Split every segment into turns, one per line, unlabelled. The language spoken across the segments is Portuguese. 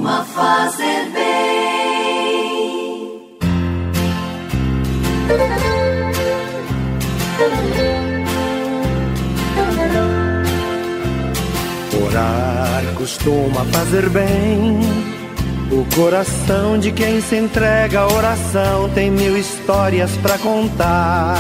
costuma fazer bem.
Orar costuma fazer bem. O coração de quem se entrega à oração tem 1000 histórias pra contar.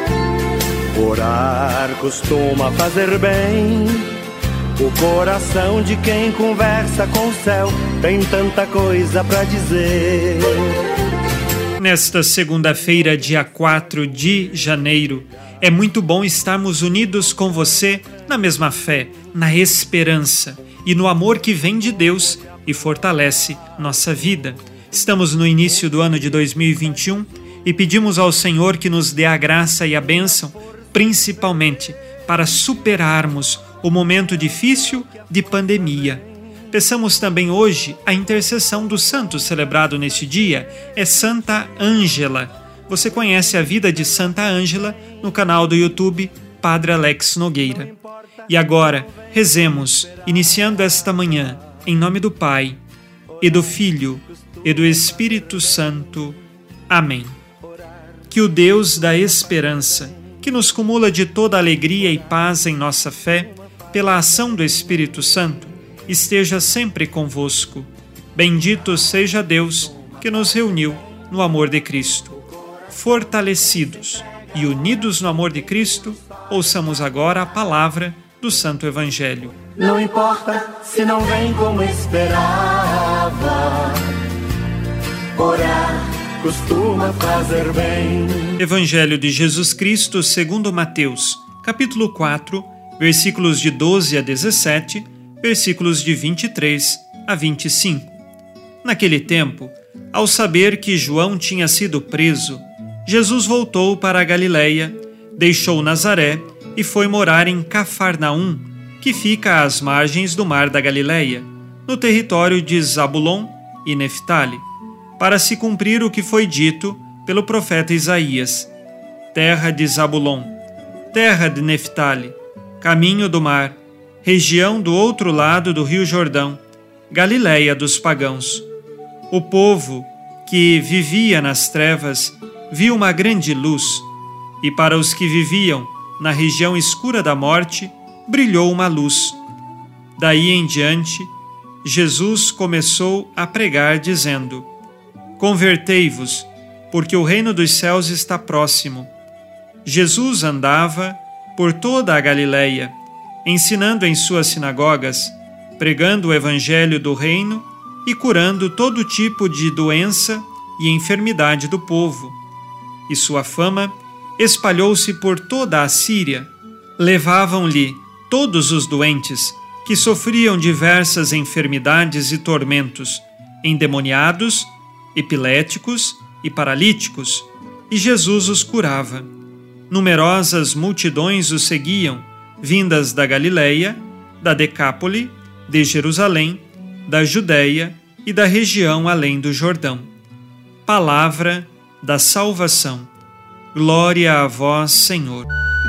Orar costuma fazer bem. O coração de quem conversa com o céu tem tanta coisa pra dizer.
Nesta segunda-feira, dia 4 de janeiro, é muito bom estarmos unidos com você na mesma fé, na esperança e no amor que vem de Deus e fortalece nossa vida. Estamos no início do ano de 2021 e pedimos ao Senhor que nos dê a graça e a bênção, principalmente para superarmos o momento difícil de pandemia. Peçamos também hoje a intercessão do santo celebrado neste dia, é Santa Ângela. Você conhece a vida de Santa Ângela no canal do YouTube Padre Alex Nogueira. E agora, rezemos, iniciando esta manhã, em nome do Pai, e do Filho, e do Espírito Santo. Amém. Que o Deus da esperança, que nos cumula de toda alegria e paz em nossa fé, pela ação do Espírito Santo, esteja sempre convosco. Bendito seja Deus que nos reuniu no amor de Cristo. Fortalecidos e unidos no amor de Cristo, ouçamos agora a palavra do Santo Evangelho.
Não importa se não vem como esperava, orar costuma fazer bem.
Evangelho de Jesus Cristo segundo Mateus, capítulo 4, versículos de 12 a 17, versículos de 23 a 25. Naquele tempo, ao saber que João tinha sido preso, Jesus voltou para a Galileia, deixou Nazaré e foi morar em Cafarnaum, que fica às margens do mar da Galileia, no território de Zabulon e Neftali, para se cumprir o que foi dito pelo profeta Isaías: terra de Zabulon, terra de Neftali, caminho do mar, região do outro lado do rio Jordão, Galileia dos pagãos. O povo que vivia nas trevas viu uma grande luz, e para os que viviam na região escura da morte, brilhou uma luz. Daí em diante, Jesus começou a pregar, dizendo: convertei-vos, porque o reino dos céus está próximo. Jesus andava por toda a Galileia, ensinando em suas sinagogas, pregando o evangelho do reino e curando todo tipo de doença e enfermidade do povo. E sua fama espalhou-se por toda a Síria. Levavam-lhe todos os doentes que sofriam diversas enfermidades e tormentos, endemoniados, epiléticos e paralíticos, e Jesus os curava. Numerosas multidões o seguiam, vindas da Galileia, da Decápole, de Jerusalém, da Judeia e da região além do Jordão. Palavra da salvação. Glória a vós, Senhor.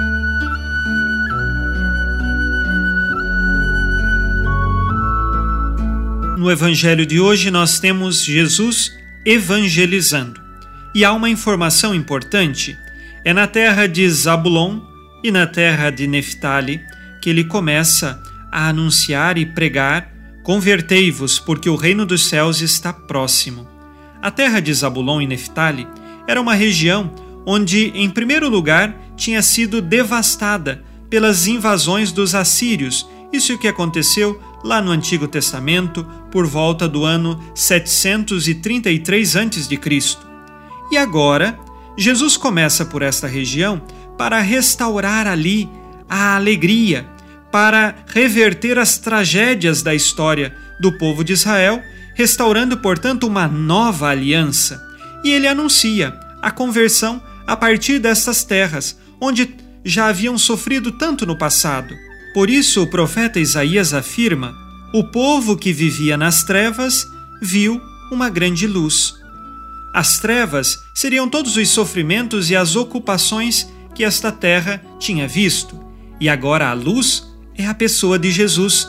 No Evangelho de hoje nós temos Jesus evangelizando. E há uma informação importante. É na terra de Zabulon e na terra de Neftali que ele começa a anunciar e pregar: convertei-vos, porque o reino dos céus está próximo. A terra de Zabulon e Neftali era uma região onde, em primeiro lugar, tinha sido devastada pelas invasões dos assírios. Isso que aconteceu lá no Antigo Testamento, por volta do ano 733 a.C. E agora, Jesus começa por esta região para restaurar ali a alegria, para reverter as tragédias da história do povo de Israel, restaurando, portanto, uma nova aliança. E ele anuncia a conversão a partir destas terras, onde já haviam sofrido tanto no passado. Por isso, o profeta Isaías afirma: o povo que vivia nas trevas viu uma grande luz. As trevas seriam todos os sofrimentos e as ocupações que esta terra tinha visto. E agora a luz é a pessoa de Jesus.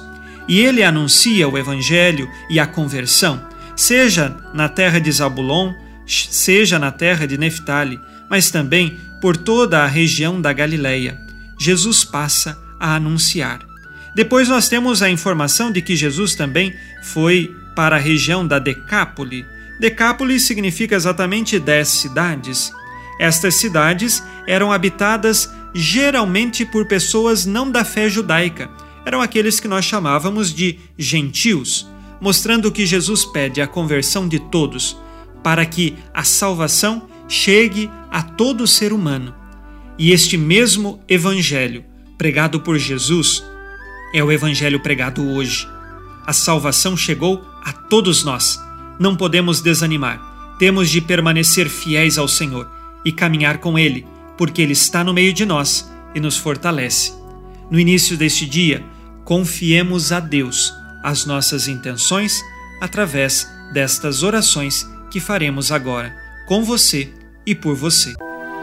e ele anuncia o Evangelho e a conversão, seja na terra de Zabulon, seja na terra de Neftali, mas também por toda a região da Galileia. Jesus passa a anunciar. Depois nós temos a informação de que Jesus também foi para a região da Decápole. Decápole significa exatamente 10 cidades. Estas cidades eram habitadas geralmente por pessoas não da fé judaica. Eram aqueles que nós chamávamos de gentios, mostrando que Jesus pede a conversão de todos, para que a salvação chegue a todo ser humano. E este mesmo evangelho pregado por Jesus é o evangelho pregado hoje. A salvação chegou a todos nós. Não podemos desanimar. Temos de permanecer fiéis ao Senhor e caminhar com Ele, porque Ele está no meio de nós e nos fortalece. No início deste dia, confiemos a Deus as nossas intenções através destas orações que faremos agora, com você e por você.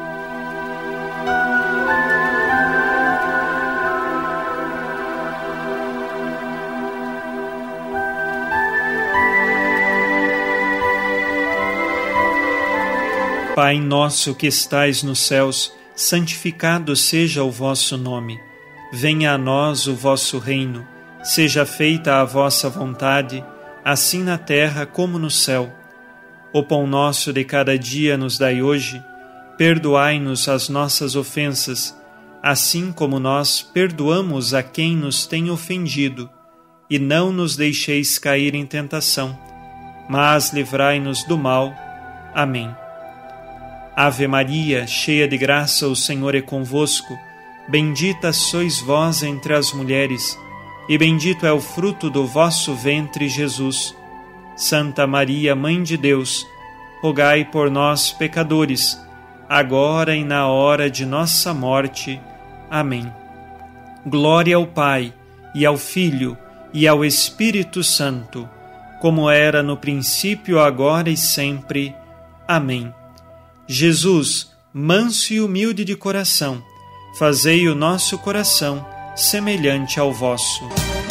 Pai nosso que estais nos céus, santificado seja o vosso nome. Venha a nós o vosso reino. Seja feita a vossa vontade, assim na terra como no céu. O pão nosso de cada dia nos dai hoje. Perdoai-nos as nossas ofensas, assim como nós perdoamos a quem nos tem ofendido. E não nos deixeis cair em tentação, mas livrai-nos do mal. Amém. Ave Maria, cheia de graça, o Senhor é convosco. Bendita sois vós entre as mulheres, e bendito é o fruto do vosso ventre, Jesus. Santa Maria, Mãe de Deus, rogai por nós, pecadores, agora e na hora de nossa morte. Amém. Glória ao Pai, e ao Filho, e ao Espírito Santo, como era no princípio, agora e sempre. Amém. Jesus, manso e humilde de coração, fazei o nosso coração semelhante ao vosso.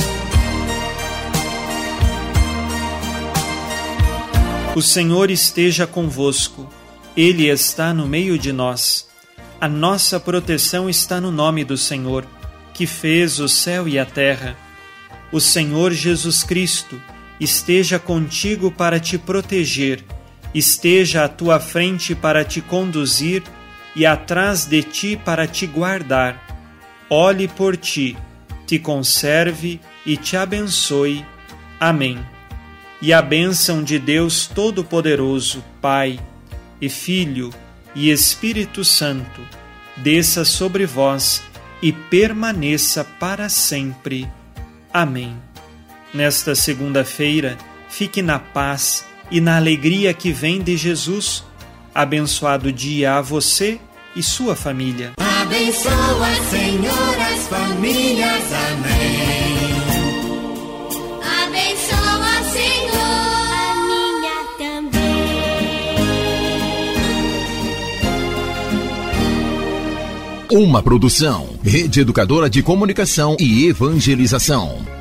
O Senhor esteja convosco, Ele está no meio de nós. A nossa proteção está no nome do Senhor, que fez o céu e a terra. O Senhor Jesus Cristo esteja contigo para te proteger, esteja à tua frente para te conduzir e atrás de ti para te guardar. Olhe por ti, te conserve e te abençoe. Amém. E a bênção de Deus Todo-Poderoso, Pai e Filho e Espírito Santo, desça sobre vós e permaneça para sempre. Amém. Nesta segunda-feira, fique na paz e na alegria que vem de Jesus. Abençoado dia a você e sua família.
Abençoa, Senhor, as famílias. Amém. Abençoa, Senhor, a minha também.
Uma produção, Rede Educadora de Comunicação e Evangelização.